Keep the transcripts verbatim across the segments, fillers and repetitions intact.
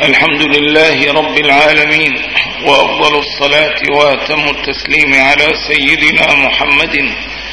الحمد لله رب العالمين، وأفضل الصلاة وأتم التسليم على سيدنا محمد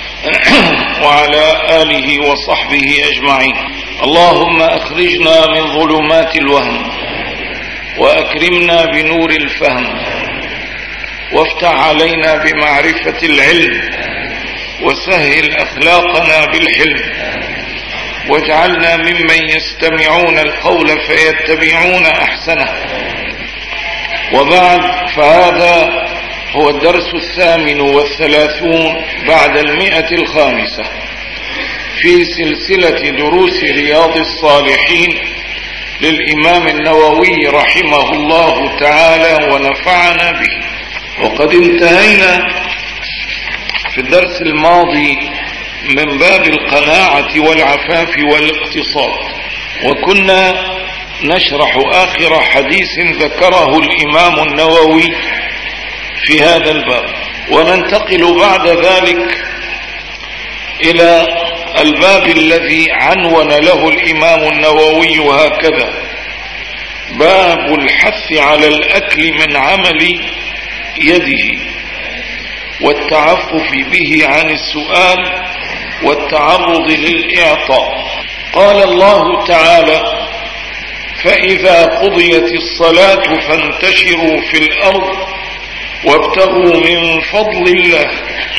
وعلى آله وصحبه أجمعين. اللهم أخرجنا من ظلمات الوهم وأكرمنا بنور الفهم، وافتح علينا بمعرفة العلم، وسهل أخلاقنا بالحلم، واجعلنا ممن يستمعون القول فيتبعون أحسنه. وبعد، فهذا هو الدرس الثامن والثلاثون بعد المئة الخامسة في سلسلة دروس رياض الصالحين للإمام النووي رحمه الله تعالى ونفعنا به. وقد انتهينا في الدرس الماضي من باب القناعة والعفاف والاقتصاد، وكنا نشرح آخر حديث ذكره الإمام النووي في هذا الباب، وننتقل بعد ذلك إلى الباب الذي عنون له الإمام النووي هكذا: باب الحث على الأكل من عمل يده، والتعفف به عن السؤال والتعرض للإعطاء. قال الله تعالى: فإذا قضيت الصلاة فانتشروا في الأرض وابتغوا من فضل الله.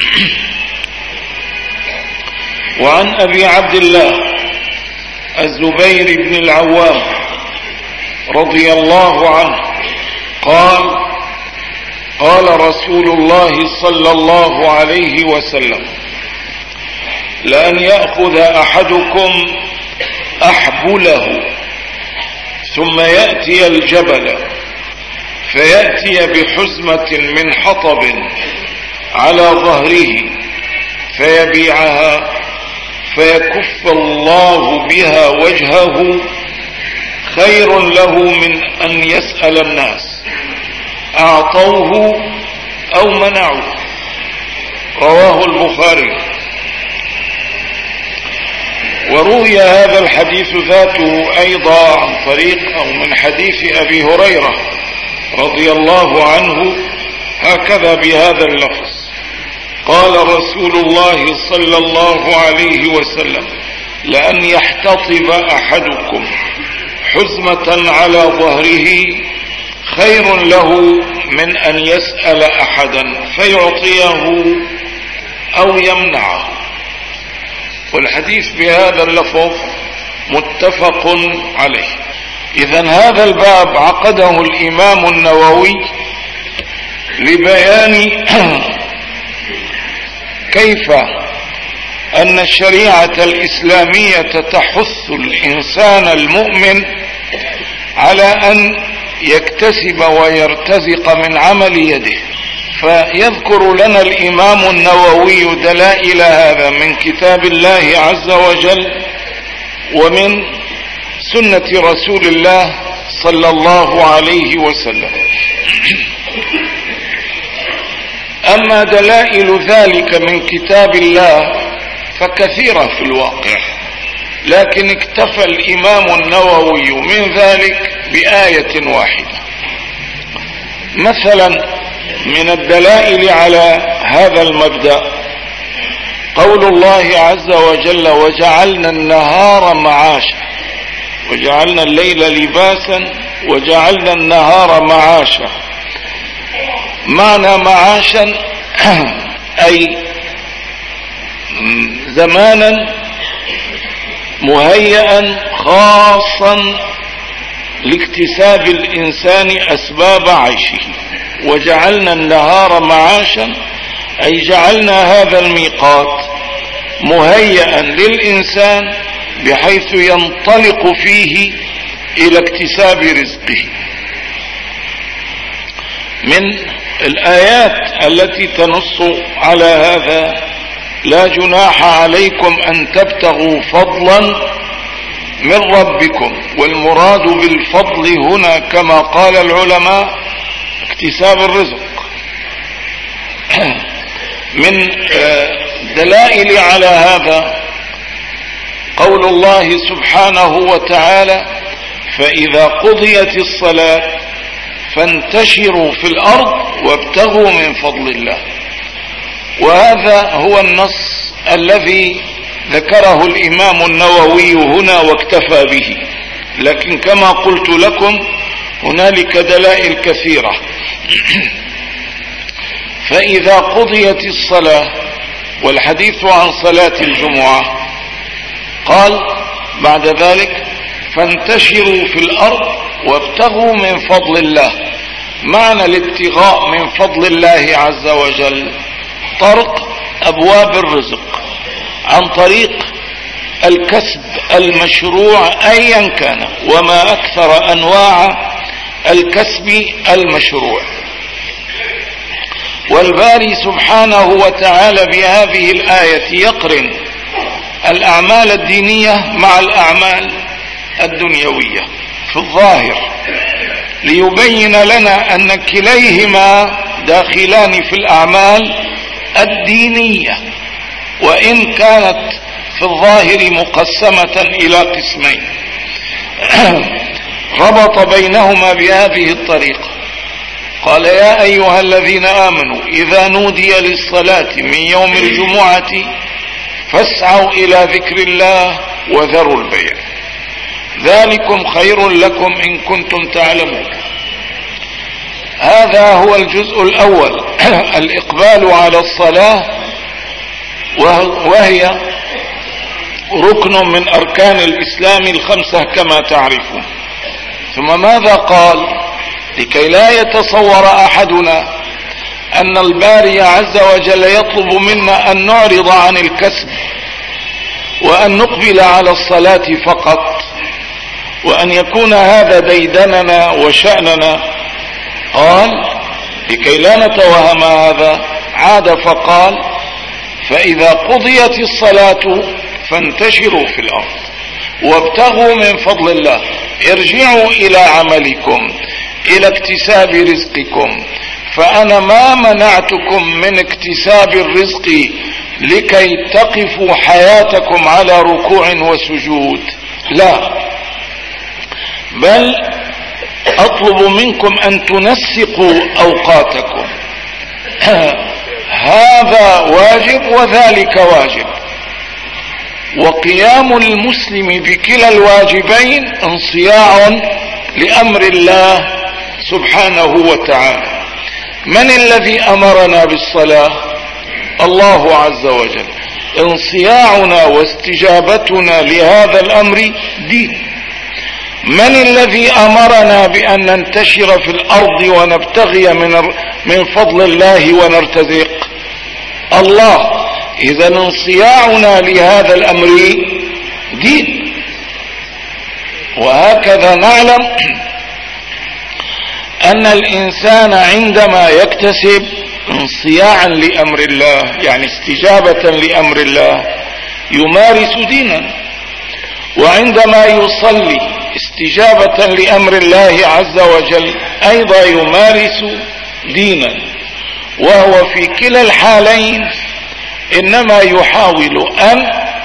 وعن أبي عبد الله الزبير بن العوام رضي الله عنه قال: قال رسول الله صلى الله عليه وسلم: لأن يأخذ أحدكم أحبله ثم يأتي الجبل فيأتي بحزمة من حطب على ظهره فيبيعها فيكف الله بها وجهه خير له من أن يسأل الناس أعطوه أو منعوه. رواه البخاري. وروي هذا الحديث ذاته أيضا عن طريق أو من حديث أبي هريرة رضي الله عنه هكذا بهذا اللفظ: قال رسول الله صلى الله عليه وسلم: لأن يحتطب أحدكم حزمة على ظهره خير له من أن يسأل أحدا فيعطيه أو يمنعه. والحديث بهذا اللفظ متفق عليه. إذن هذا الباب عقده الإمام النووي لبيان كيف أن الشريعة الإسلامية تحث الإنسان المؤمن على أن يكتسب ويرتزق من عمل يده. فيذكر لنا الإمام النووي دلائل هذا من كتاب الله عز وجل ومن سنة رسول الله صلى الله عليه وسلم. أما دلائل ذلك من كتاب الله فكثيرة في الواقع، لكن اكتفى الإمام النووي من ذلك بآية واحدة. مثلا من الدلائل على هذا المبدأ قول الله عز وجل: وجعلنا النهار معاشا وجعلنا الليل لباسا وجعلنا النهار معاشا. معنى معاشا أي زمانا مهيئا خاصا لاكتساب الإنسان أسباب عيشه. وجعلنا النهار معاشا أي جعلنا هذا الميقات مهيئا للإنسان بحيث ينطلق فيه إلى اكتساب رزقه. من الآيات التي تنص على هذا: لا جناح عليكم أن تبتغوا فضلا من ربكم. والمراد بالفضل هنا كما قال العلماء اكتساب الرزق. من دلائل على هذا قول الله سبحانه وتعالى: فإذا قضيت الصلاة فانتشروا في الأرض وابتغوا من فضل الله. وهذا هو النص الذي ذكره الإمام النووي هنا واكتفى به، لكن كما قلت لكم هنالك دلائل كثيرة. فإذا قضيت الصلاة، والحديث عن صلاة الجمعة، قال بعد ذلك فانتشروا في الأرض وابتغوا من فضل الله. معنى الابتغاء من فضل الله عز وجل طرق أبواب الرزق عن طريق الكسب المشروع أيا كان، وما أكثر أنواع الكسب المشروع. والباري سبحانه وتعالى بهذه الآية يقرن الأعمال الدينية مع الأعمال الدنيوية في الظاهر، ليبين لنا أن كليهما داخلان في الأعمال الدينية، وإن كانت في الظاهر مقسمة إلى قسمين. ربط بينهما بهذه الطريقة، قال يا أيها الذين آمنوا إذا نودي للصلاة من يوم الجمعة فاسعوا إلى ذكر الله وذروا البيع ذلكم خير لكم إن كنتم تعلمون. هذا هو الجزء الأول، الإقبال على الصلاة، وهي ركن من أركان الإسلام الخمسة كما تعرفون. ثم ماذا قال؟ لكي لا يتصور أحدنا أن الباري عز وجل يطلب منا أن نعرض عن الكسب وأن نقبل على الصلاة فقط، وأن يكون هذا ديدننا وشأننا. قال لكي لا نتوهم هذا، عاد فقال فإذا قضيت الصلاة فانتشروا في الأرض وابتغوا من فضل الله، ارجعوا إلى عملكم، إلى اكتساب رزقكم. فأنا ما منعتكم من اكتساب الرزق لكي تقفوا حياتكم على ركوع وسجود، لا، بل أطلب منكم أن تنسقوا أوقاتكم. هذا واجب وذلك واجب، وقيام المسلم بكلا الواجبين انصياع لأمر الله سبحانه وتعالى. من الذي أمرنا بالصلاة؟ الله عز وجل. انصياعنا واستجابتنا لهذا الأمر دين. من الذي أمرنا بأن ننتشر في الأرض ونبتغي من من فضل الله ونرتزق؟ الله. إذا انصياعنا لهذا الأمر دين. وهكذا نعلم أن الإنسان عندما يكتسب انصياعا لأمر الله، يعني استجابة لأمر الله، يمارس دينا. وعندما يصلي استجابة لأمر الله عز وجل أيضا يمارس دينا. وهو في كلا الحالين إنما يحاول أن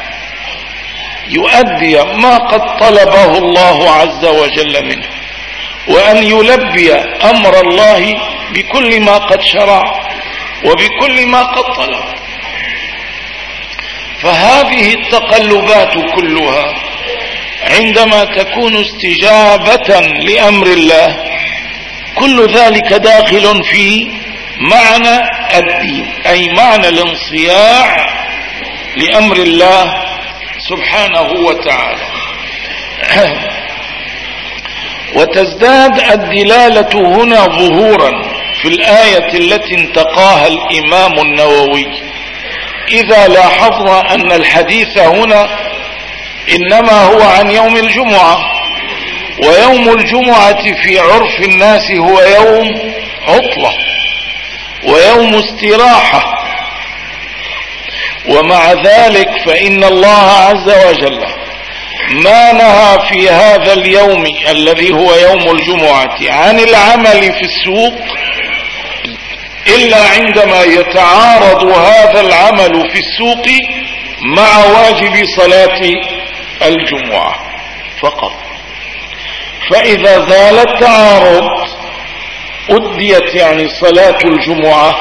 يؤدي ما قد طلبه الله عز وجل منه، وأن يلبي أمر الله بكل ما قد شرع وبكل ما قد طلب. فهذه التقلبات كلها عندما تكون استجابة لأمر الله، كل ذلك داخل في معنى الدين، أي معنى الانصياع لأمر الله سبحانه وتعالى. وتزداد الدلالة هنا ظهورا في الآية التي انتقاها الإمام النووي، إذا لاحظنا أن الحديث هنا إنما هو عن يوم الجمعة، ويوم الجمعة في عرف الناس هو يوم عطلة ويوم استراحة. ومع ذلك فإن الله عز وجل ما نهى في هذا اليوم الذي هو يوم الجمعة عن العمل في السوق إلا عندما يتعارض هذا العمل في السوق مع واجب صلاة الجمعة فقط. فإذا زال التعارض أديت يعني صلاة الجمعة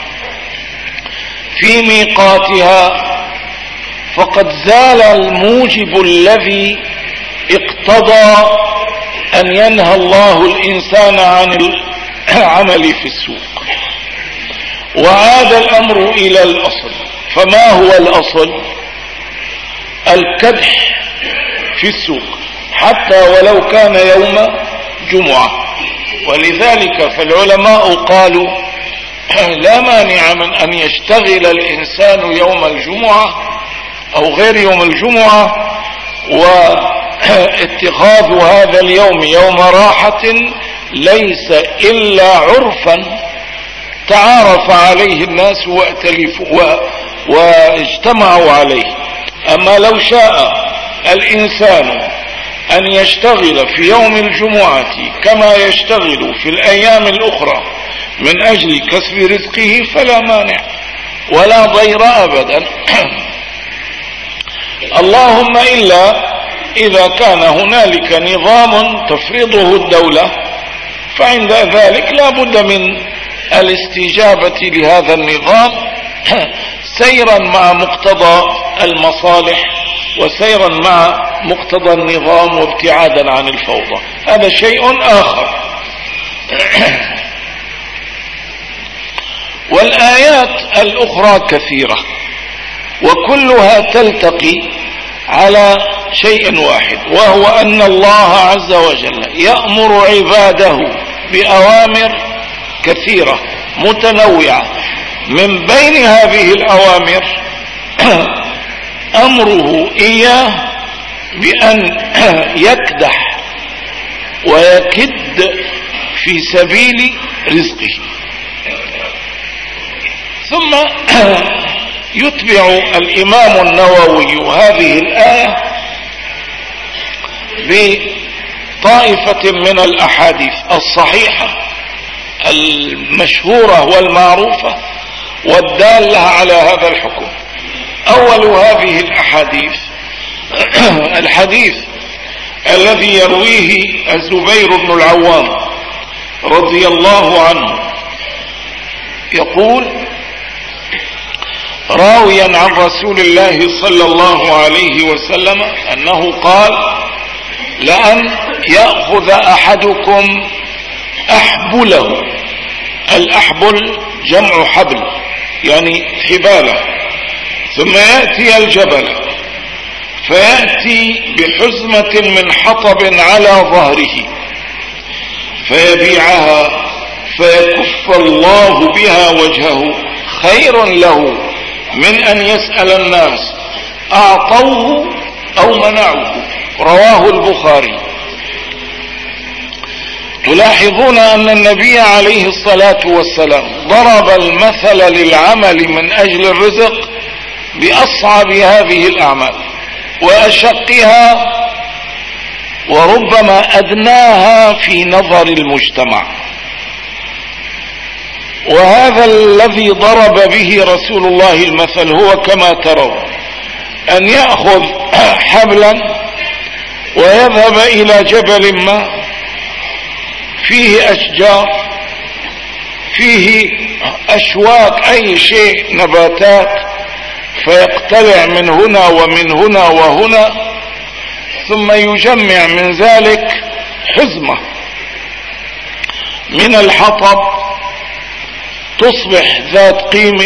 في ميقاتها، فقد زال الموجب الذي اقتضى أن ينهى الله الإنسان عن العمل في السوق، وعاد الأمر إلى الأصل. فما هو الأصل؟ الكدح في السوق حتى ولو كان يوم جمعة. ولذلك فالعلماء قالوا لا مانع من أن يشتغل الإنسان يوم الجمعة أو غير يوم الجمعة، واتخاذ هذا اليوم يوم راحة ليس إلا عرفا تعارف عليه الناس وائتلفوا واجتمعوا عليه. أما لو شاء الإنسان أن يشتغل في يوم الجمعة كما يشتغل في الأيام الأخرى من أجل كسب رزقه فلا مانع ولا ضير أبدا. اللهم إلا إذا كان هنالك نظام تفرضه الدولة، فعند ذلك لا بد من الاستجابة لهذا النظام سيرا مع مقتضى المصالح وسيرا مع مقتضى النظام وابتعادا عن الفوضى، هذا شيء آخر. والآيات الأخرى كثيرة وكلها تلتقي على شيء واحد، وهو أن الله عز وجل يأمر عباده بأوامر كثيرة متنوعة. من بين هذه الأوامر أمره إياه بأن يكدح ويكد في سبيل رزقه. ثم يتبع الإمام النووي هذه الآية بطائفة من الأحاديث الصحيحة المشهورة والمعروفة والدالة على هذا الحكم. أول هذه الأحاديث الحديث الذي يرويه الزبير بن العوام رضي الله عنه، يقول راويا عن رسول الله صلى الله عليه وسلم أنه قال: لأن يأخذ أحدكم أحبله. الأحبل جمع حبل يعني حبالة، ثم يأتي الجبل فيأتي بحزمة من حطب على ظهره فيبيعها فيكف الله بها وجهه، خير له من أن يسأل الناس أعطوه أو منعوه. رواه البخاري. تلاحظون أن النبي عليه الصلاة والسلام ضرب المثل للعمل من أجل الرزق بأصعب هذه الأعمال وأشقها وربما أدناها في نظر المجتمع. وهذا الذي ضرب به رسول الله المثل هو كما ترون أن يأخذ حبلا ويذهب إلى جبل ما فيه أشجار فيه أشواك أي شيء نباتات، فيقتلع من هنا ومن هنا وهنا، ثم يجمع من ذلك حزمة من الحطب تصبح ذات قيمة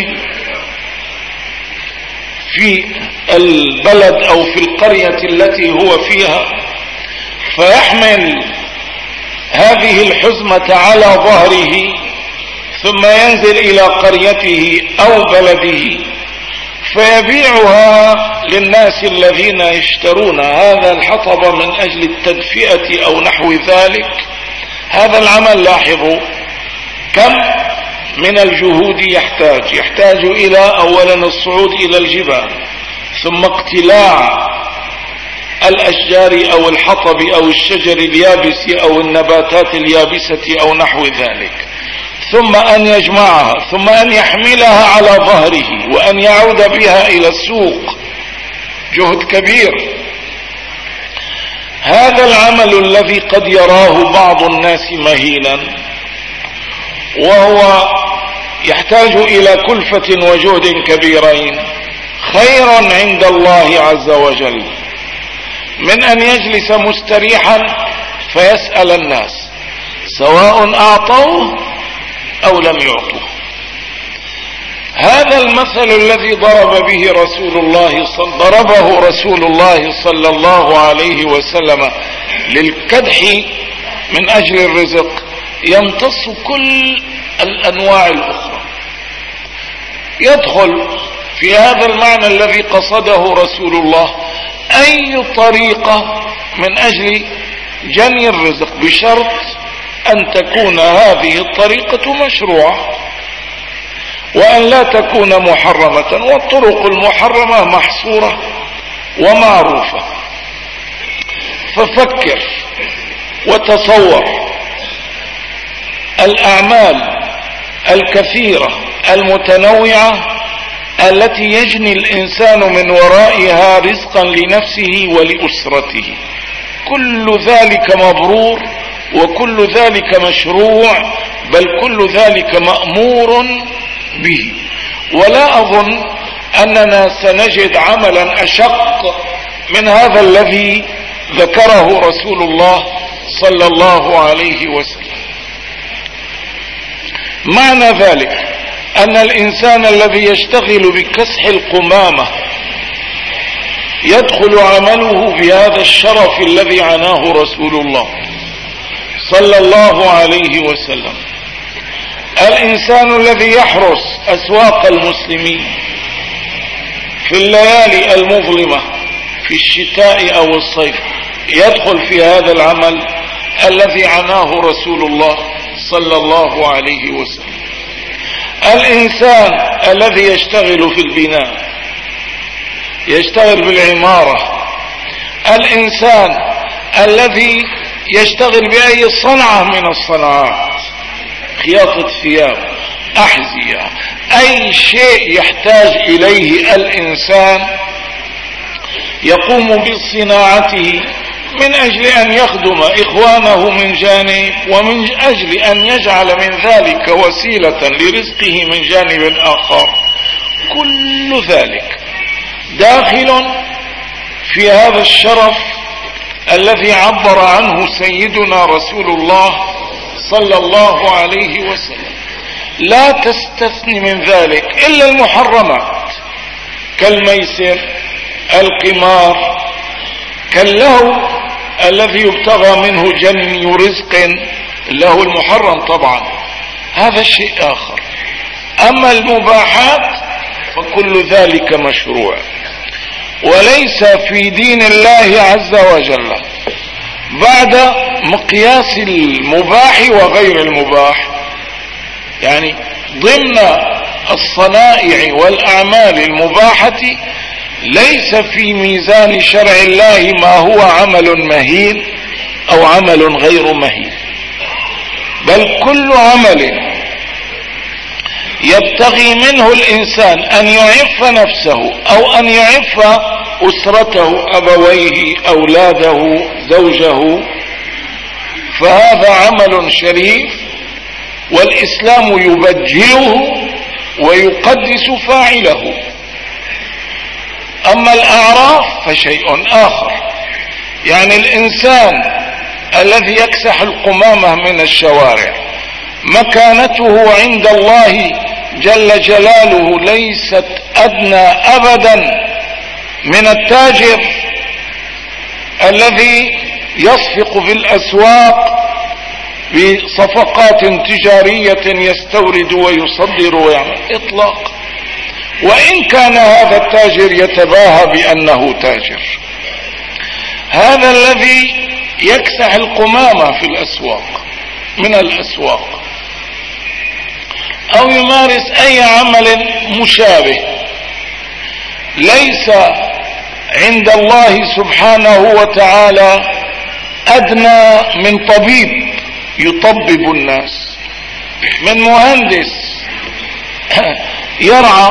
في البلد أو في القرية التي هو فيها، فيحمل هذه الحزمة على ظهره ثم ينزل إلى قريته أو بلده فيبيعها للناس الذين يشترون هذا الحطب من أجل التدفئة أو نحو ذلك. هذا العمل لاحظوا كم من الجهود يحتاج يحتاج إلى أولا الصعود إلى الجبال، ثم اقتلاع الأشجار أو الحطب أو الشجر اليابس أو النباتات اليابسة أو نحو ذلك، ثم أن يجمعها، ثم أن يحملها على ظهره وأن يعود بها إلى السوق، جهد كبير. هذا العمل الذي قد يراه بعض الناس مهينا وهو يحتاج الى كلفة وجهد كبيرين خير عند الله عز وجل من ان يجلس مستريحا فيسأل الناس سواء اعطوه او لم يعطوه. هذا المثل الذي ضرب به رسول الله صل... ضربه رسول الله صلى الله عليه وسلم للكدح من اجل الرزق يمتص كل الانواع الاخرى. يدخل في هذا المعنى الذي قصده رسول الله اي طريقة من اجل جني الرزق بشرط ان تكون هذه الطريقة مشروعة وان لا تكون محرمة، والطرق المحرمة محصورة ومعروفة. ففكر وتصور الاعمال الكثيرة المتنوعة التي يجني الانسان من ورائها رزقا لنفسه ولأسرته، كل ذلك مبرور وكل ذلك مشروع، بل كل ذلك مأمور به. ولا اظن اننا سنجد عملا اشق من هذا الذي ذكره رسول الله صلى الله عليه وسلم. معنى ذلك ان الانسان الذي يشتغل بكسح القمامة يدخل عمله بهذا الشرف الذي عناه رسول الله صلى الله عليه وسلم. الانسان الذي يحرس اسواق المسلمين في الليالي المظلمة في الشتاء او الصيف يدخل في هذا العمل الذي عناه رسول الله صلى الله عليه وسلم. الانسان الذي يشتغل في البناء يشتغل بالعمارة، الانسان الذي يشتغل باي صنعة من الصناعات، خياطة ثياب، احذية، اي شيء يحتاج اليه الانسان يقوم بصناعته من اجل ان يخدم اخوانه من جانب ومن اجل ان يجعل من ذلك وسيلة لرزقه من جانب اخر. كل ذلك داخل في هذا الشرف الذي عبر عنه سيدنا رسول الله صلى الله عليه وسلم. لا تستثني من ذلك الا المحرمات كالميسر، القمار، كاللهو الذي يبتغى منه جني رزق، اللهو المحرم طبعا هذا شيء اخر. اما المباحات فكل ذلك مشروع، وليس في دين الله عز وجل بعد مقياس المباح وغير المباح، يعني ضمن الصنائع والاعمال المباحة ليس في ميزان شرع الله ما هو عمل مهين او عمل غير مهين، بل كل عمل يبتغي منه الانسان ان يعف نفسه او ان يعف اسرته، ابويه، اولاده، زوجه، فهذا عمل شريف والاسلام يبجله ويقدس فاعله. اما الاعراف فشيء اخر، يعني الانسان الذي يكسح القمامة من الشوارع مكانته عند الله جل جلاله ليست ادنى ابدا من التاجر الذي يصفق في الاسواق بصفقات تجارية يستورد ويصدر ويعمل اطلاق، وان كان هذا التاجر يتباهى بانه تاجر. هذا الذي يكسح القمامة في الاسواق من الاسواق او يمارس اي عمل مشابه ليس عند الله سبحانه وتعالى ادنى من طبيب يطبب الناس، من مهندس يرعى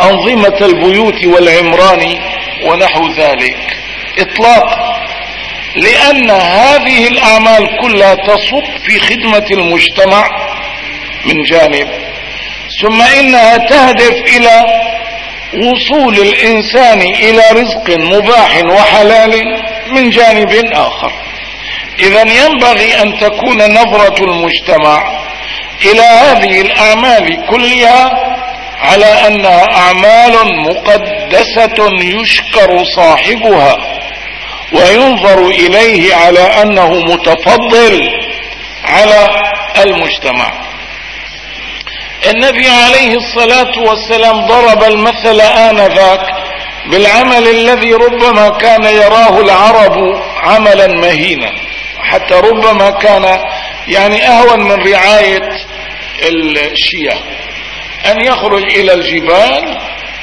انظمة البيوت والعمران ونحو ذلك اطلاقا. لأن هذه الأعمال كلها تصب في خدمة المجتمع من جانب، ثم إنها تهدف إلى وصول الإنسان إلى رزق مباح وحلال من جانب آخر. إذن ينبغي أن تكون نظرة المجتمع إلى هذه الأعمال كلها على أنها أعمال مقدسة يشكر صاحبها وينظر إليه على أنه متفضل على المجتمع. النبي عليه الصلاة والسلام ضرب المثل آنذاك بالعمل الذي ربما كان يراه العرب عملا مهينا، حتى ربما كان يعني أهون من رعاية الشياه، أن يخرج إلى الجبال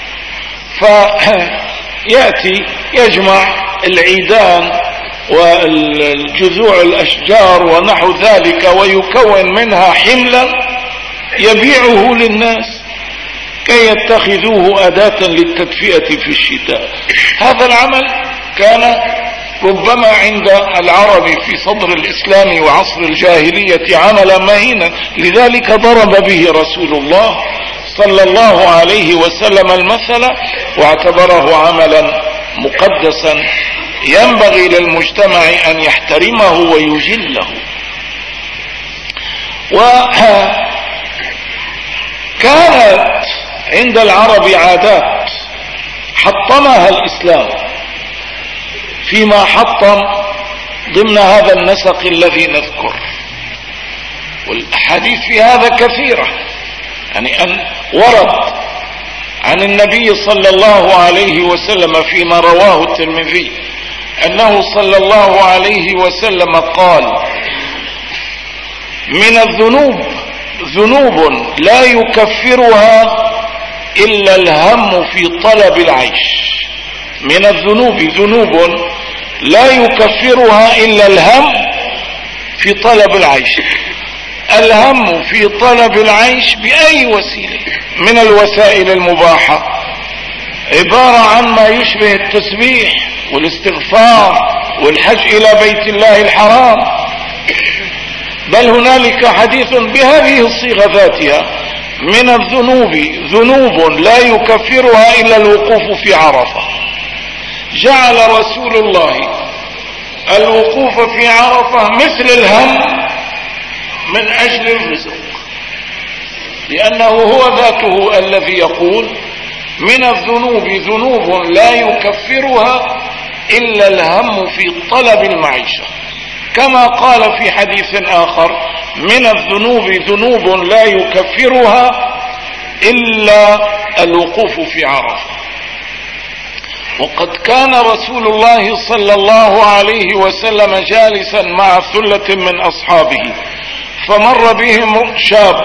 فيأتي يجمع العيدان والجذوع الأشجار ونحو ذلك ويكون منها حملا يبيعه للناس كي يتخذوه أداة للتدفئة في الشتاء. هذا العمل كان ربما عند العرب في صدر الإسلام وعصر الجاهلية عملا مهينا، لذلك ضرب به رسول الله صلى الله عليه وسلم المثل واعتبره عملا مقدسا ينبغي للمجتمع أن يحترمه ويجله. وكانت عند العرب عادات حطمها الإسلام فيما حطم ضمن هذا النسق الذي نذكر، والأحاديث في هذا كثيرة، يعني أن ورد عن النبي صلى الله عليه وسلم فيما رواه الترمذي أنه صلى الله عليه وسلم قال: من الذنوب ذنوب لا يكفرها إلا الهم في طلب العيش. من الذنوب ذنوب لا يكفرها إلا الهم في طلب العيش. الهم في طلب العيش بأي وسيلة من الوسائل المباحة عبارة عن ما يشبه التسبيح والاستغفار والحج إلى بيت الله الحرام، بل هنالك حديث بهذه الصيغة ذاتها: من الذنوب ذنوب لا يكفرها إلا الوقوف في عرفة. جعل رسول الله الوقوف في عرفة مثل الهم من أجل الرزق، لأنه هو ذاته الذي يقول: من الذنوب ذنوب لا يكفرها إلا الهم في طلب المعيشة، كما قال في حديث آخر: من الذنوب ذنوب لا يكفرها إلا الوقوف في عرفة. وقد كان رسول الله صلى الله عليه وسلم جالسا مع ثلة من أصحابه، فمر بهم شاب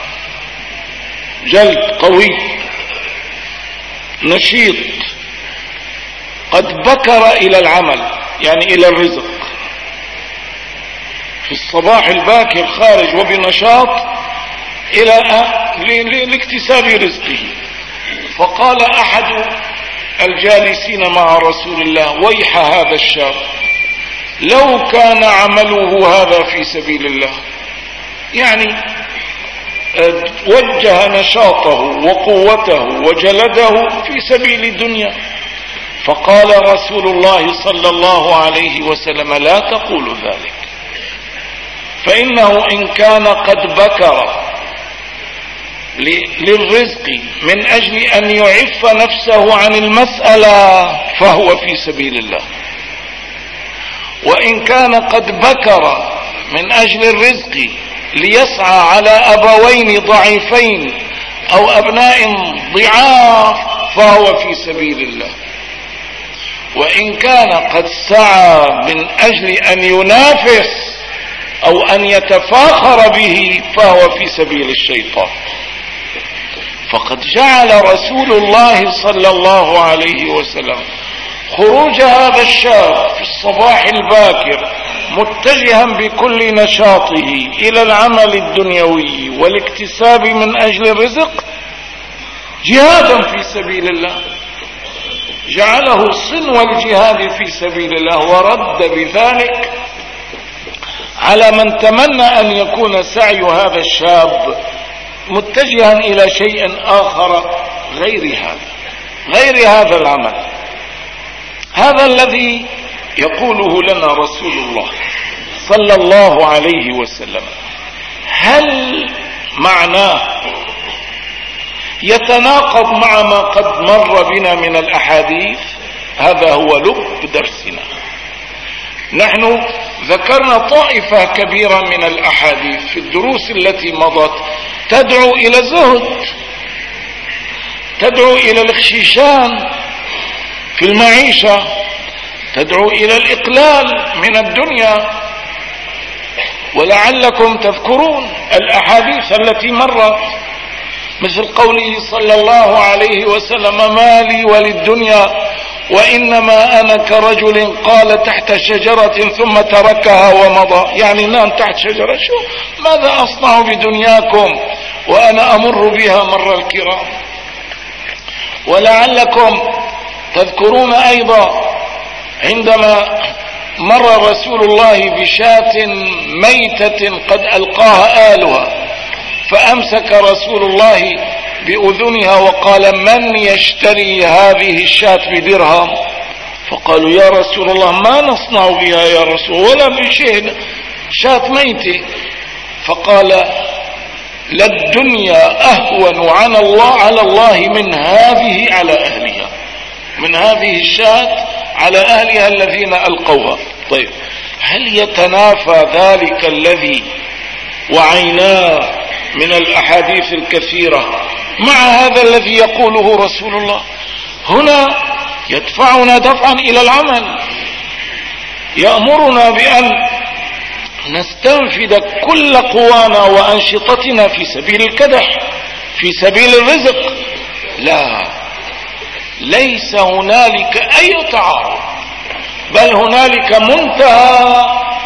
جلد قوي نشيط قد بكر إلى العمل، يعني إلى الرزق، في الصباح الباكر خارج وبنشاط إلى لاكتساب رزقه. فقال أحد الجالسين مع رسول الله: ويح هذا الشاب، لو كان عمله هذا في سبيل الله، يعني وجه نشاطه وقوته وجلده في سبيل الدنيا. فقال رسول الله صلى الله عليه وسلم: لا تقولوا ذلك، فإنه إن كان قد بكر للرزق من أجل أن يعف نفسه عن المسألة فهو في سبيل الله، وإن كان قد بكر من أجل الرزق ليسعى على أبوين ضعيفين أو أبناء ضعاف فهو في سبيل الله، وإن كان قد سعى من أجل أن ينافس أو أن يتفاخر به فهو في سبيل الشيطان. فقد جعل رسول الله صلى الله عليه وسلم خروج هذا الشاب في الصباح الباكر متجها بكل نشاطه إلى العمل الدنيوي والاكتساب من أجل الرزق جهادا في سبيل الله. جعله صنو الجهاد في سبيل الله، ورد بذلك على من تمنى أن يكون سعي هذا الشاب متجها إلى شيء آخر غير هذا غير هذا العمل. هذا الذي يقوله لنا رسول الله صلى الله عليه وسلم. هل معناه يتناقض مع ما قد مر بنا من الأحاديث؟ هذا هو لب درسنا. نحن ذكرنا طائفة كبيرة من الأحاديث في الدروس التي مضت تدعو إلى الزهد، تدعو إلى الاخشيشان في المعيشة، تدعو إلى الإقلال من الدنيا. ولعلكم تذكرون الأحاديث التي مرت مثل قوله صلى الله عليه وسلم: ما لي وللدنيا وإنما أنا كرجل قال تحت شجرة ثم تركها ومضى. يعني نام تحت شجرة، شو ماذا أصنع بدنياكم وأنا أمر بها مر الكرام. ولعلكم تذكرون أيضا عندما مر رسول الله بشاة ميتة قد ألقاها آلها، فأمسك رسول الله بأذنها وقال: من يشتري هذه الشاة بدرهم؟ فقالوا: يا رسول الله ما نصنع بها يا رسول، ولا بشيء، شاة ميتة. فقال: للدنيا أهون على الله على الله من هذه على أهلها، من هذه الشاة على أهلها الذين ألقوها. طيب، هل يتنافى ذلك الذي وعيناه من الأحاديث الكثيرة مع هذا الذي يقوله رسول الله؟ هنا يدفعنا دفعا إلى العمل، يأمرنا بأن نستنفذ كل قوانا وأنشطتنا في سبيل الكدح، في سبيل الرزق. لا، ليس هنالك أي تعارض، بل هنالك منتهى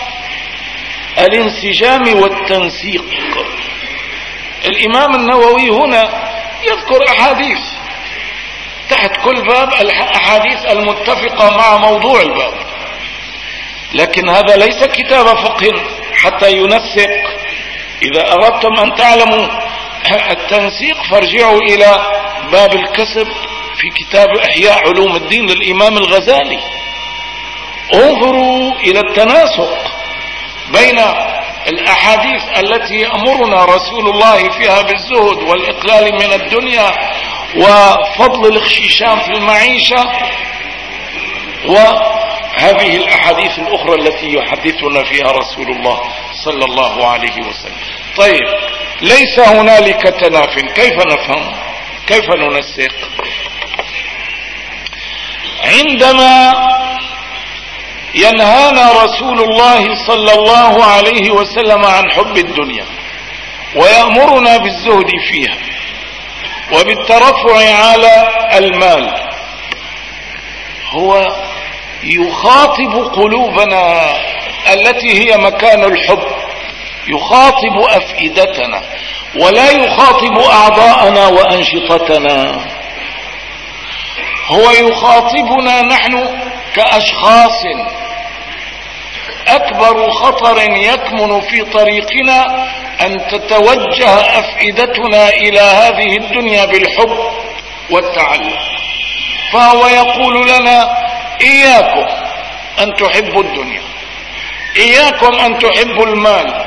الانسجام والتنسيق. الإمام النووي هنا يذكر أحاديث تحت كل باب، الأحاديث المتفقة مع موضوع الباب، لكن هذا ليس كتاب فقه حتى ينسق. إذا أردتم أن تعلموا التنسيق فارجعوا إلى باب الكسب في كتاب إحياء علوم الدين للإمام الغزالي. انظروا إلى التناسق بين الأحاديث التي يأمرنا رسول الله فيها بالزهد والإقلال من الدنيا وفضل الاخشيشان في المعيشة، وهذه الأحاديث الأخرى التي يحدثنا فيها رسول الله صلى الله عليه وسلم. طيب، ليس هنالك تناف، كيف نفهم؟ كيف ننسق؟ عندما ينهانا رسول الله صلى الله عليه وسلم عن حب الدنيا ويأمرنا بالزهد فيها وبالترفع على المال، هو يخاطب قلوبنا التي هي مكان الحب، يخاطب أفئدتنا ولا يخاطب أعضاءنا وأنشطتنا. هو يخاطبنا نحن كأشخاص. أكبر خطر يكمن في طريقنا أن تتوجه أفئدتنا إلى هذه الدنيا بالحب والتعلق. فهو يقول لنا: إياكم أن تحبوا الدنيا، إياكم أن تحبوا المال،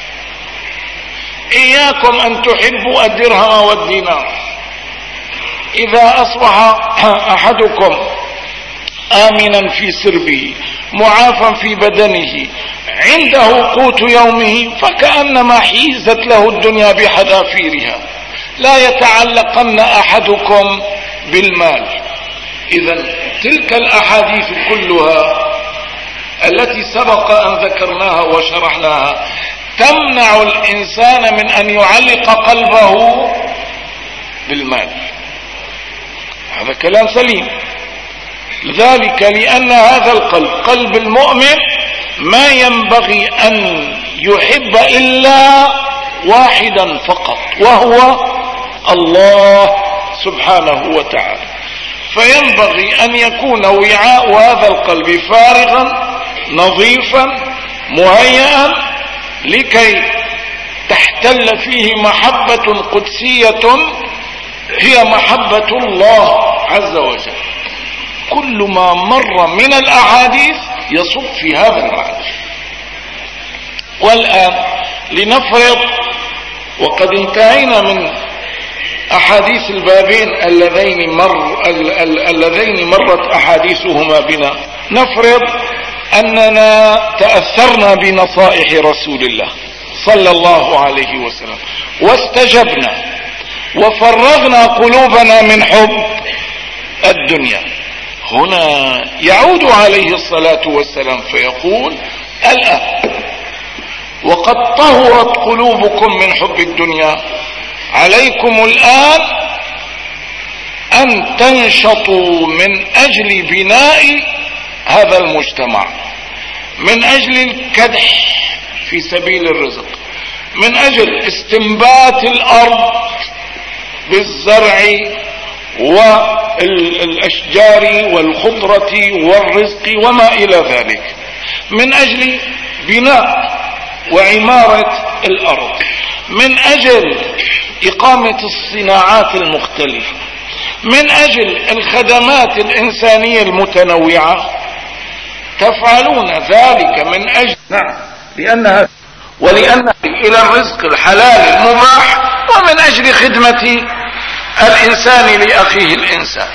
إياكم أن تحبوا الدرهم والدينار. إذا أصبح أحدكم آمنا في سربه معافا في بدنه عنده قوت يومه فكأنما حيزت له الدنيا بحذافيرها. لا يتعلقن أحدكم بالمال. إذا تلك الأحاديث كلها التي سبق أن ذكرناها وشرحناها تمنع الإنسان من أن يعلق قلبه بالمال. هذا كلام سليم. ذلك لأن هذا القلب، قلب المؤمن، ما ينبغي أن يحب إلا واحدا فقط، وهو الله سبحانه وتعالى. فينبغي أن يكون وعاء هذا القلب فارغا نظيفا مهيئا لكي تحتل فيه محبة قدسية هي محبة الله عز وجل. كل ما مر من الأحاديث يصب في هذا المعنى. والآن لنفرض وقد انتهينا من أحاديث البابين اللذين مر اللذين مرت أحاديثهما بنا، نفرض أننا تأثرنا بنصائح رسول الله صلى الله عليه وسلم واستجبنا وفرغنا قلوبنا من حب الدنيا. هنا يعود عليه الصلاة والسلام فيقول: الآن وقد طهرت قلوبكم من حب الدنيا، عليكم الآن أن تنشطوا من أجل بناء هذا المجتمع، من أجل الكدح في سبيل الرزق، من أجل استنبات الأرض بالزرع والأشجار والخضرة والرزق وما إلى ذلك، من أجل بناء وعمارة الأرض، من أجل إقامة الصناعات المختلفة، من أجل الخدمات الإنسانية المتنوعة. تفعلون ذلك من أجل نعم لأنها ولأن إلى الرزق الحلال المباح، ومن أجل خدمة الإنسان لأخيه الإنسان.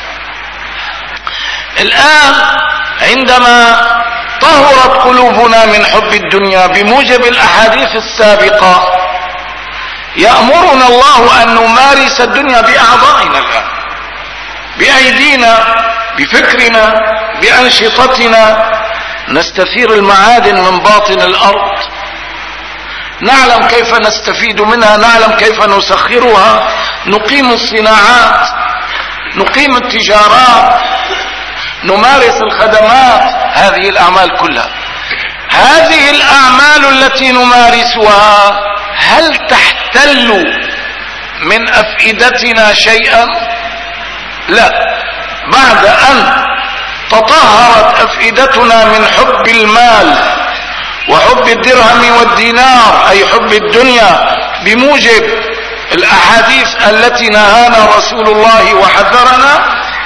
الآن عندما طهرت قلوبنا من حب الدنيا بموجب الأحاديث السابقة، يأمرنا الله أن نمارس الدنيا بأعضائنا الآن، بأيدينا، بفكرنا، بأنشطتنا، نستثير المعادن من باطن الأرض، نعلم كيف نستفيد منها، نعلم كيف نسخرها، نقيم الصناعات، نقيم التجارات، نمارس الخدمات. هذه الأعمال كلها، هذه الأعمال التي نمارسها هل تحتل من أفئدتنا شيئا؟ لا. بعد أن تطهرت أفئدتنا من حب المال وحب الدرهم والدينار، أي حب الدنيا، بموجب الأحاديث التي نهانا رسول الله وحذرنا،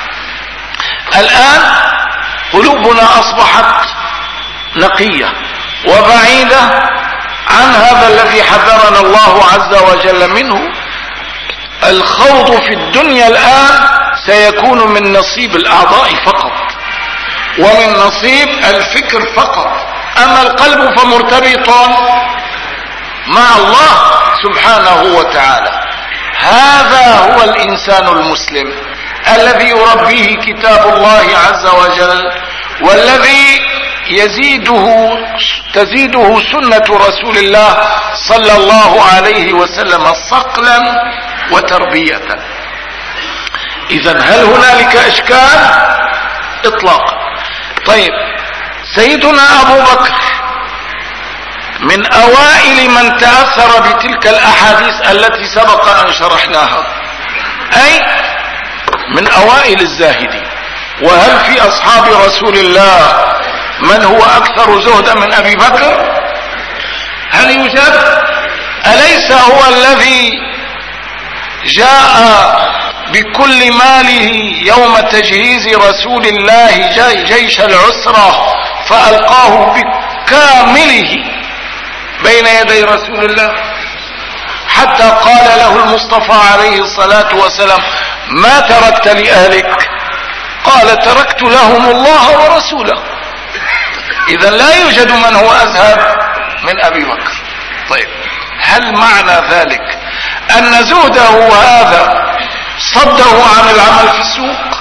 الآن قلوبنا أصبحت نقية وبعيدة عن هذا الذي حذرنا الله عز وجل منه. الخوض في الدنيا الآن سيكون من نصيب الأعضاء فقط ومن نصيب الفكر فقط، أما القلب فمرتبط مع الله سبحانه وتعالى. هذا هو الإنسان المسلم الذي يربيه كتاب الله عز وجل، والذي يزيده تزيده سنة رسول الله صلى الله عليه وسلم صقلا وتربية. إذن هل هنالك إشكال؟ إطلاقا. طيب، سيدنا أبو بكر من أوائل من تأثر بتلك الأحاديث التي سبق أن شرحناها، أي من أوائل الزاهدين. وهل في أصحاب رسول الله من هو أكثر زهدا من أبي بكر؟ هل يوجد؟ أليس هو الذي جاء بكل ماله يوم تجهيز رسول الله جيش العسرة فألقاه بكامله بين يدي رسول الله، حتى قال له المصطفى عليه الصلاة والسلام: ما تركت لأهلك؟ قال: تركت لهم الله ورسوله. إذا لا يوجد من هو أزهد من أبي بكر. طيب، هل معنى ذلك أن زهده هذا صده عن العمل في السوق؟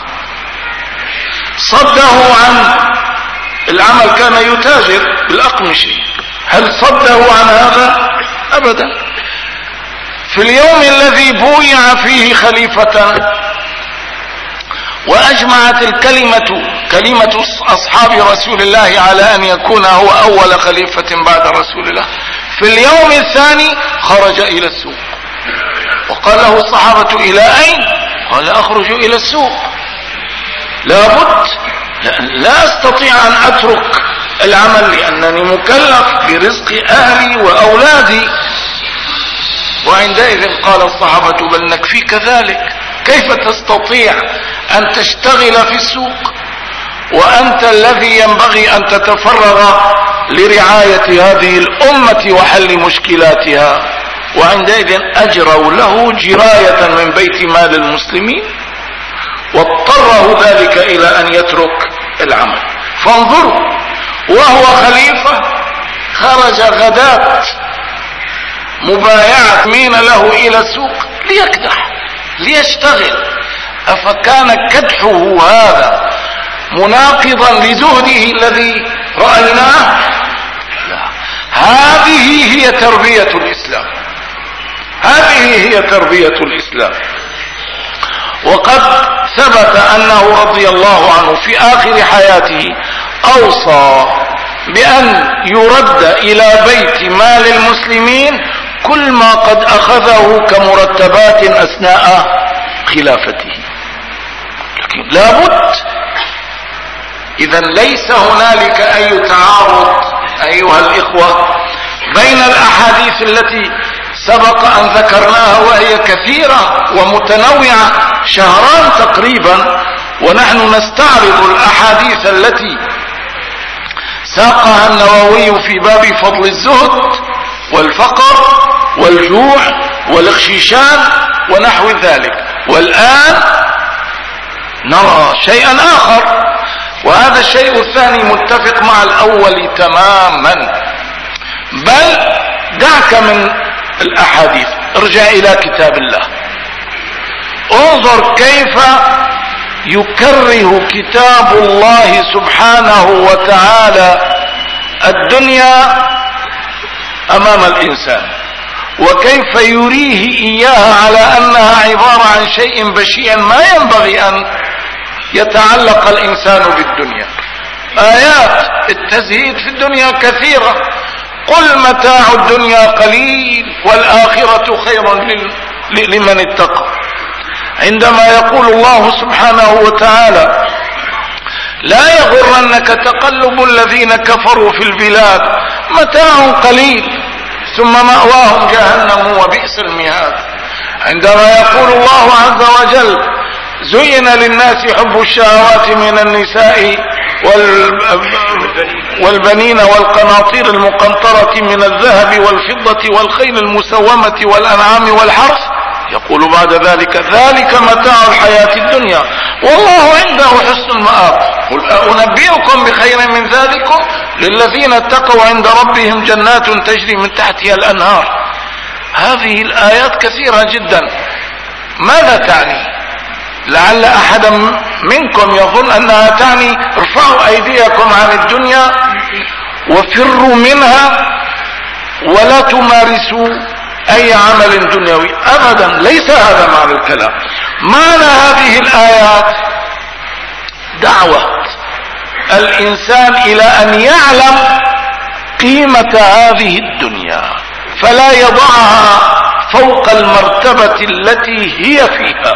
صده عن العمل، كان يتاجر بالأقمشة، هل صده عن هذا؟ أبدا. في اليوم الذي بويع فيه خليفة وأجمعت الكلمة كلمة أصحاب رسول الله على أن يكون هو أول خليفة بعد رسول الله، في اليوم الثاني خرج إلى السوق وقال له الصحابة: إلى أين؟ قال: أخرج إلى السوق. لابد، لا استطيع ان اترك العمل لانني مكلف برزق اهلي واولادي. وعندئذ قال الصحابة بل نكفيك ذلك. كيف تستطيع ان تشتغل في السوق وانت الذي ينبغي ان تتفرغ لرعاية هذه الامة وحل مشكلاتها؟ وعندئذ اجروا له جراية من بيت مال المسلمين واضطره ذلك الى ان يترك العمل. فانظروا، وهو خليفة خرج غداة مبايعة مين له الى السوق ليكدح ليشتغل. افكان كدحه هذا مناقضا لزهده الذي رأيناه؟ لا، هذه هي تربية الاسلام، هذه هي تربية الاسلام. وقد ثبت انه رضي الله عنه في اخر حياته اوصى بان يرد الى بيت مال المسلمين كل ما قد اخذه كمرتبات اثناء خلافته. لكن لابد، اذا ليس هنالك اي تعارض ايها الاخوة بين الاحاديث التي سبق ان ذكرناها وهي كثيرة ومتنوعة، شهران تقريبا ونحن نستعرض الاحاديث التي ساقها النووي في باب فضل الزهد والفقر والجوع والاخشيشان ونحو ذلك. والآن نرى شيئا آخر، وهذا الشيء الثاني متفق مع الأول تماما. بل دعك من الأحاديث، ارجع إلى كتاب الله، انظر كيف يكره كتاب الله سبحانه وتعالى الدنيا امام الانسان، وكيف يريه اياها على انها عبارة عن شيء بشيء ما ينبغي ان يتعلق الانسان بالدنيا. ايات التزهيد في الدنيا كثيرة. قل متاع الدنيا قليل والآخرة خير لمن اتقى. عندما يقول الله سبحانه وتعالى لا يغرنك تقلب الذين كفروا في البلاد متاع قليل ثم مأواهم جهنم وبئس المهاد. عندما يقول الله عز وجل زين للناس حب الشهوات من النساء والبنين والقناطير المقنطرة من الذهب والفضة والخيل المسومة والأنعام والحرث، يقول بعد ذلك ذلك متاع الحياة الدنيا والله عنده حسن المآب. قل أنبئكم بخير من ذلكم للذين اتقوا عند ربهم جنات تجري من تحتها الأنهار. هذه الآيات كثيرة جدا. ماذا تعني؟ لعل أحدا منكم يظن أنها تعني ارفعوا أيديكم عن الدنيا وفروا منها ولا تمارسوا أي عمل دنيوي. أبدا، ليس هذا معنى الكلام. معنى هذه الآيات دعوة الإنسان إلى أن يعلم قيمة هذه الدنيا فلا يضعها فوق المرتبة التي هي فيها،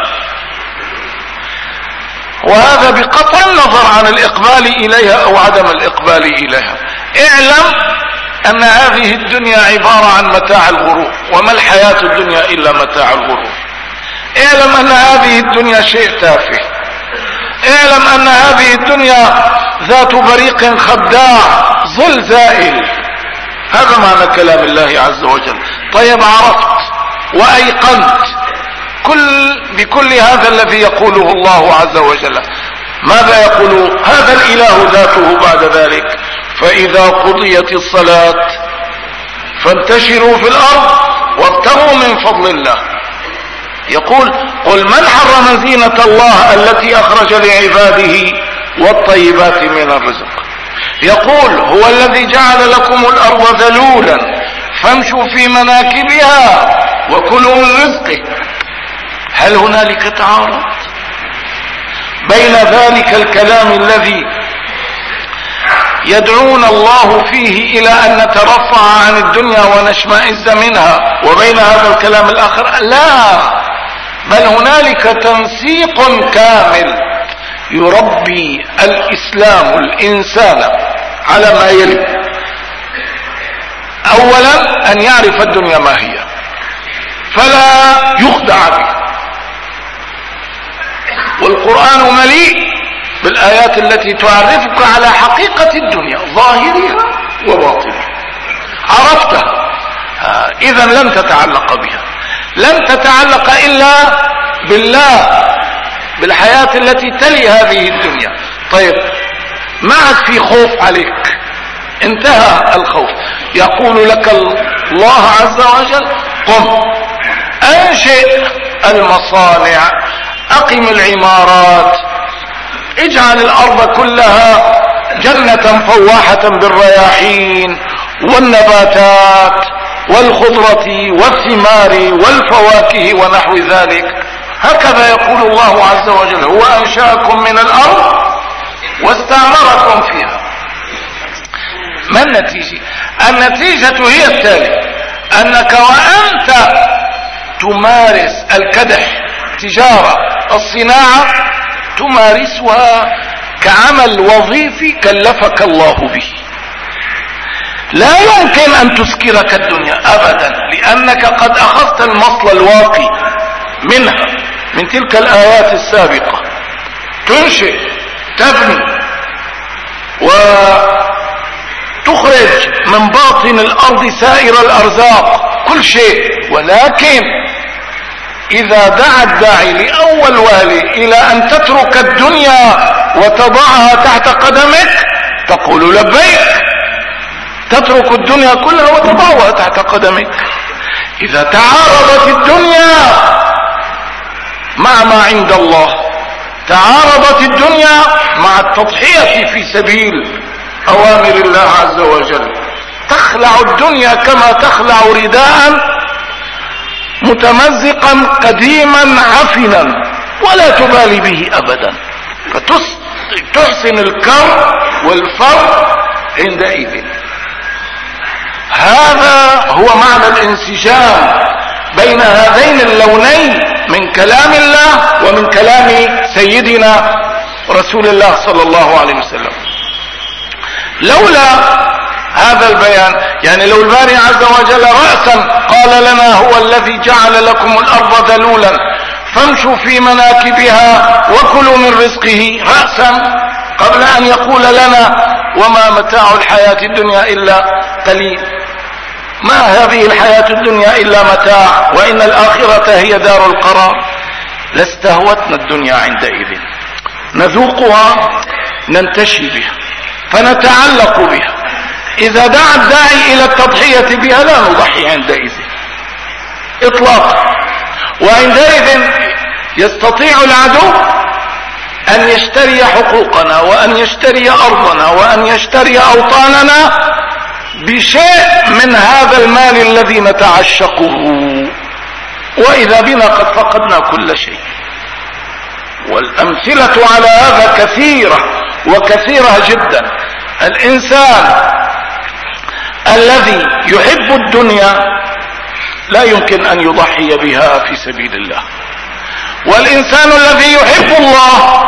وهذا بقطع النظر عن الإقبال إليها أو عدم الإقبال إليها. اعلم أن هذه الدنيا عبارة عن متاع الغرور، وما الحياة الدنيا إلا متاع الغرور. اعلم أن هذه الدنيا شيء تافه. اعلم أن هذه الدنيا ذات بريق خداع ظل زائل. هذا معنى كلام الله عز وجل. طيب، عرفت وأيقنت كل بكل هذا الذي يقوله الله عز وجل، ماذا يقول هذا الإله ذاته بعد ذلك؟ فإذا قضيت الصلاة فانتشروا في الأرض وابتغوا من فضل الله. يقول قل من حرم زينة الله التي أخرج لعباده والطيبات من الرزق. يقول هو الذي جعل لكم الأرض ذلولا فامشوا في مناكبها وكلوا من رزقه. هل هنالك تعارض بين ذلك الكلام الذي يدعون الله فيه إلى أن نترفع عن الدنيا ونشمئز منها وبين هذا الكلام الآخر؟ لا، بل هنالك تنسيق كامل يربي الإسلام الإنسان على ما يلي: أولا أن يعرف الدنيا ما هي فلا يخدع بها، والقرآن مليء بالآيات التي تعرفك على حقيقة الدنيا ظاهرها وباطنها. عرفتها إذا لن تتعلق بها، لن تتعلق إلا بالله، بالحياة التي تلي هذه الدنيا. طيب ما عاد في خوف عليك، انتهى الخوف. يقول لك الله عز وجل: قم انشئ المصانع، اقم العمارات، اجعل الارض كلها جنة فواحة بالرياحين والنباتات والخضرة والثمار والفواكه ونحو ذلك. هكذا يقول الله عز وجل: هو انشأكم من الارض واستعمركم فيها. ما النتيجة؟ النتيجة هي التالية: انك وانت تمارس الكدح، تجارة، الصناعة، تمارسها كعمل وظيفي كلفك الله به. لا يمكن ان تسكرك الدنيا ابدا، لانك قد اخذت المصل الواقي منها، من تلك الايات السابقة. تنشئ، تبني، وتخرج من باطن الارض سائر الارزاق، كل شيء. ولكن اذا دعا الداعي لاول والي الى ان تترك الدنيا وتضعها تحت قدمك، تقول لبيك، تترك الدنيا كلها وتضعها تحت قدمك. اذا تعارضت الدنيا مع ما عند الله، تعارضت الدنيا مع التضحية في سبيل اوامر الله عز وجل، تخلع الدنيا كما تخلع رداء متمزقا قديما عفنا ولا تبالي به ابدا، فتحسن الكر والفر عندئذ. هذا هو معنى الانسجام بين هذين اللونين من كلام الله ومن كلام سيدنا رسول الله صلى الله عليه وسلم. لولا هذا البيان، يعني لو الباري عز وجل رأسا قال لنا: هو الذي جعل لكم الأرض ذلولا فامشوا في مناكبها وكلوا من رزقه، رأسا، قبل أن يقول لنا: وما متاع الحياة الدنيا إلا قليل، ما هذه الحياة الدنيا إلا متاع وإن الآخرة هي دار القرار، لاستهوتنا الدنيا عندئذ، نذوقها، ننتشي بها، فنتعلق بها. إذا دعا الداعي إلى التضحية بها لا نضحي عندئذ إطلاقا. وعندئذ يستطيع العدو أن يشتري حقوقنا، وأن يشتري أرضنا، وأن يشتري أوطاننا بشيء من هذا المال الذي نتعشقه، وإذا بنا قد فقدنا كل شيء. والأمثلة على هذا كثيرة وكثيرة جدا. الإنسان الذي يحب الدنيا لا يمكن أن يضحي بها في سبيل الله، والإنسان الذي يحب الله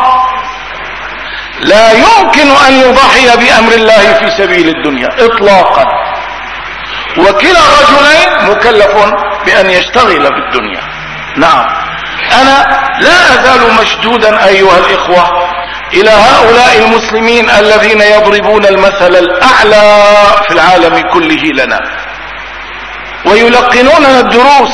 لا يمكن أن يضحي بأمر الله في سبيل الدنيا إطلاقا. وكلا الرجلين مكلف بأن يشتغل بالدنيا. نعم، أنا لا أزال مشدودا أيها الإخوة إلى هؤلاء المسلمين الذين يضربون المثل الأعلى في العالم كله لنا، ويلقنوننا الدروس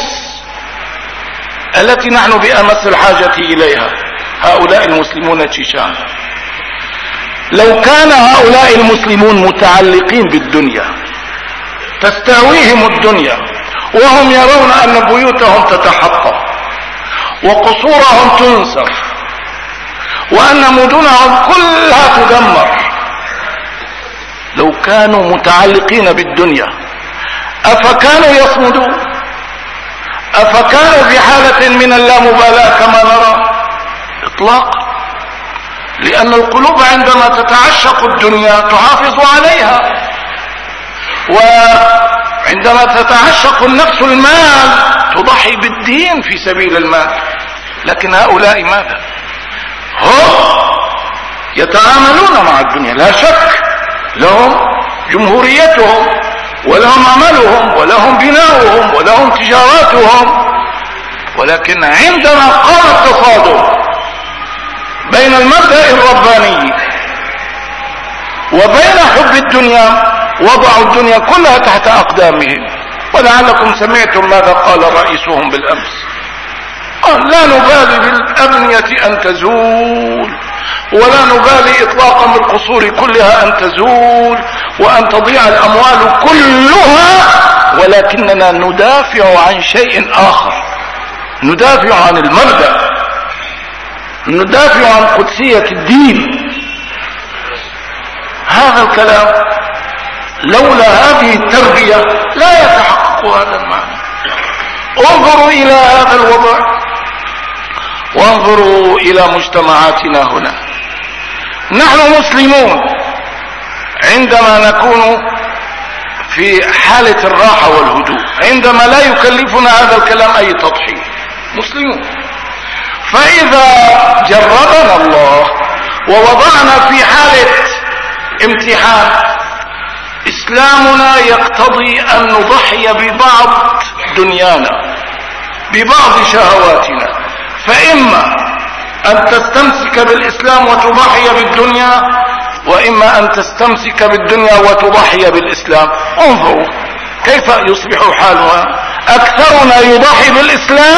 التي نحن بأمس الحاجة إليها. هؤلاء المسلمون الشيشان، لو كان هؤلاء المسلمون متعلقين بالدنيا تستهويهم الدنيا، وهم يرون أن بيوتهم تتحطم وقصورهم تنسف وأن مدنهم كلها تدمر، لو كانوا متعلقين بالدنيا أفكانوا يصمدون؟ أفكانوا في حالة من اللامبالاة كما نرى؟ إطلاقا. لأن القلوب عندما تتعشق الدنيا تحافظ عليها، وعندما تتعشق النفس المال تضحي بالدين في سبيل المال. لكن هؤلاء ماذا؟ هم يتعاملون مع الدنيا لا شك، لهم جمهوريتهم ولهم عملهم ولهم بناؤهم ولهم تجاراتهم، ولكن عندما قام التصادم بين المبدأ الرباني وبين حب الدنيا وضعوا الدنيا كلها تحت أقدامهم. ولعلكم سمعتم ماذا قال رئيسهم بالأمس: لا نبالي بالأبنية أن تزول، ولا نبالي إطلاقا بالقصور كلها أن تزول وأن تضيع الأموال كلها، ولكننا ندافع عن شيء آخر، ندافع عن المبدأ، ندافع عن قدسية الدين. هذا الكلام لولا هذه التربية لا يتحقق هذا المعنى. انظروا إلى هذا الوضع وانظروا إلى مجتمعاتنا هنا. نحن مسلمون عندما نكون في حالة الراحة والهدوء، عندما لا يكلفنا هذا الكلام أي تضحية، مسلمون. فإذا جربنا الله ووضعنا في حالة امتحان، إسلامنا يقتضي أن نضحي ببعض دنيانا، ببعض شهواتنا. فإما أن تستمسك بالإسلام وتضحي بالدنيا، وإما أن تستمسك بالدنيا وتضحي بالإسلام. انظروا كيف يصبح حالها: أكثرنا يضحي بالإسلام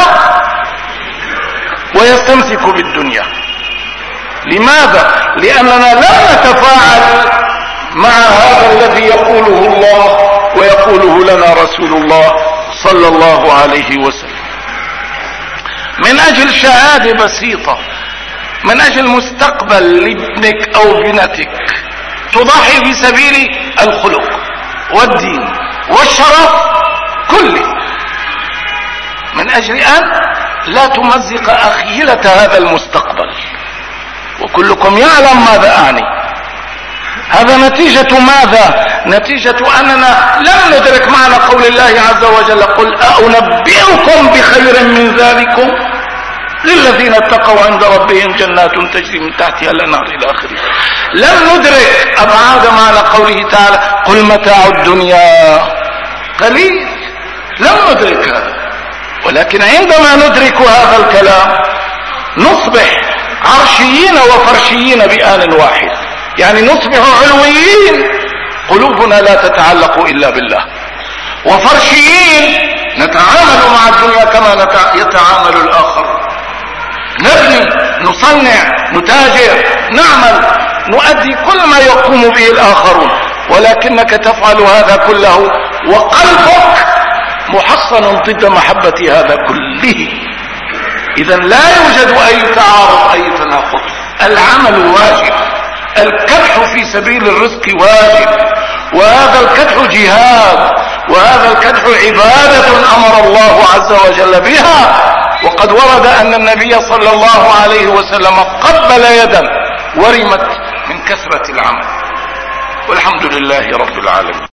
ويستمسك بالدنيا. لماذا؟ لأننا لا نتفاعل مع هذا الذي يقوله الله ويقوله لنا رسول الله صلى الله عليه وسلم. من أجل شهادة بسيطة، من أجل مستقبل لابنك أو بنتك، تضحي في سبيل الخلق والدين والشرف كله، من أجل أن لا تمزق أخيلة هذا المستقبل. وكلكم يعلم ماذا أعني. هذا نتيجة ماذا؟ نتيجة أننا لم ندرك معنى قول الله عز وجل: قل أنبئكم بخير من ذلكم للذين اتقوا عند ربهم جنات تجري من تحتها الأنهار إلى آخره. لم ندرك أبعاد معنى قوله تعالى: قل متاع الدنيا قليل. لم ندرك هذا. ولكن عندما ندرك هذا الكلام نصبح عرشيين وفرشيين بآن واحد، يعني نصبح علويين، قلوبنا لا تتعلق إلا بالله، وفرشيين نتعامل مع الدنيا كما يتعامل الآخر، نبني، نصنع، نتاجر، نعمل، نؤدي كل ما يقوم به الآخرون، ولكنك تفعل هذا كله وقلبك محصن ضد محبة هذا كله. إذن لا يوجد أي تعارض، أي تناقض. العمل واجب، الكدح في سبيل الرزق واجب، وهذا الكدح جهاد، وهذا الكدح عبادة أمر الله عز وجل بها. وقد ورد أن النبي صلى الله عليه وسلم قبل يدا ورمت من كثرة العمل. والحمد لله رب العالمين.